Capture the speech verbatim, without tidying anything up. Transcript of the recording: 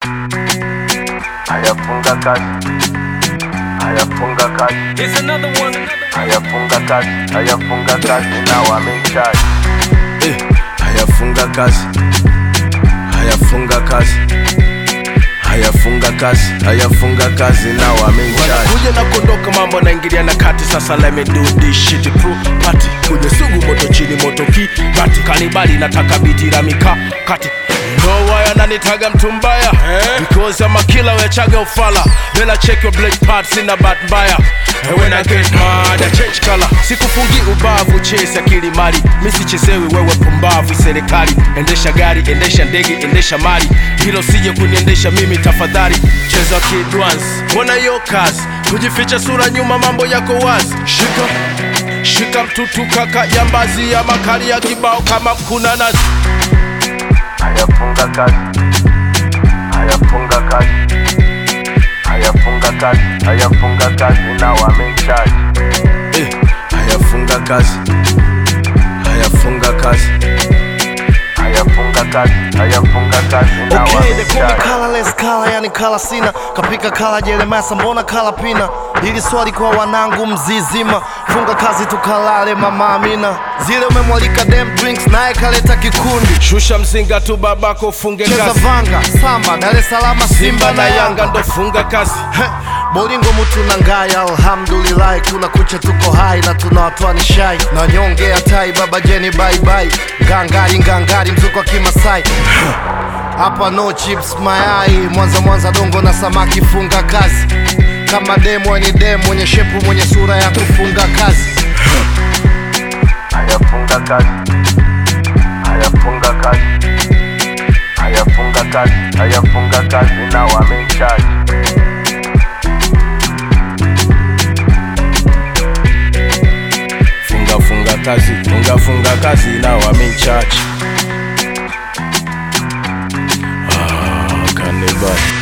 Haya funga kazi, haya funga kazi. Here's another one. Haya funga kazi, haya funga kazi, now I'm in charge. Eh, haya funga kazi, haya funga kazi, haya funga kazi, haya funga kazi, now I'm in charge. Kuja na kondoka mambo naingilia na kati, sasa let me do this shit pro party. Kuja sugu moto chini moto ki bati, kanibali nataka biti la mika kati. No why ananitaga mtu mbaya eh? Because I'm a killer wechaga ufala. Then I check your black parts in a bad mbaya. And when I get mad I change color. Sikufungi ubavu chase akili mali. Misi chezewi wewe pumbavu serikali. Endesha gari, endesha ndege, endesha mali. Hilo sije kuniendesha mimi tafadhali. Cheza kid once, mbona yo kazi. Kujificha sura nyuma mambo yako wazi. Shika, shika mtutu kaka jambazi ya makali ya kibao kama kuna nazi. Haya funga kazi, haya funga kazi, haya funga kazi, haya funga kazi, now I'm in charge. Eh, haya funga kazi, haya funga kazi, haya funga kazi, haya funga kazi, now okay, I'm in they call me charge. colorless color, yani kala sina. Kapika kala Jeremasa, mbona kala pina. Hili swali kwa wanangu mzizima. Funga kazi tukalale mama Amina. Zile umemwalika dem drinks nae kaleta kikundi. shusha mzinga tu babako funge Cheza kazi. vanga, Samba, Dar es Salaam, Simba na Yanga ndo funga kazi. Bolingo mutu na ngaya, alhamdulillah. Kuna kucha tuko hai na tunawatoa ni shai. Na nyongea tai, baba Jenny bye bye. Ngangari, ngangari, mzuko wa Kimasai. Hapa no chips mayai. Mwanza mwanza dongo na samaki funga kazi. Kama demo ni demo, mwenye shepu mwenye sura ya kufunga kazi. Haya funga kazi, haya funga kazi, haya funga kazi, haya funga kazi, now I'm in charge. Funga funga kazi, funga funga kazi, now I'm in charge. Ah, kanibali.